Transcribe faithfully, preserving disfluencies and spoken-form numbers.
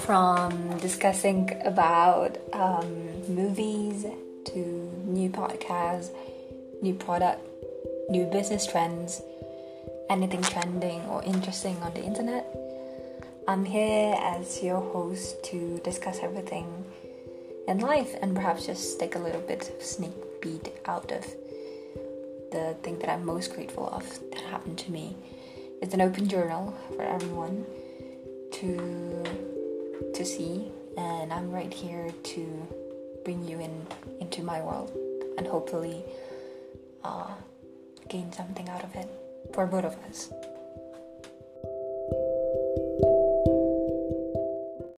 from discussing about um, movies to new podcasts, new product, new business trends, anything trending or interesting on the internet. I'm here as your host to discuss everything in life and perhaps just take a little bit of sneak peek out of the thing that I'm most grateful of that happened to me. It's an open journal for everyone to to see, and I'm right here to bring you in into my world and hopefully uh, gain something out of it for both of us.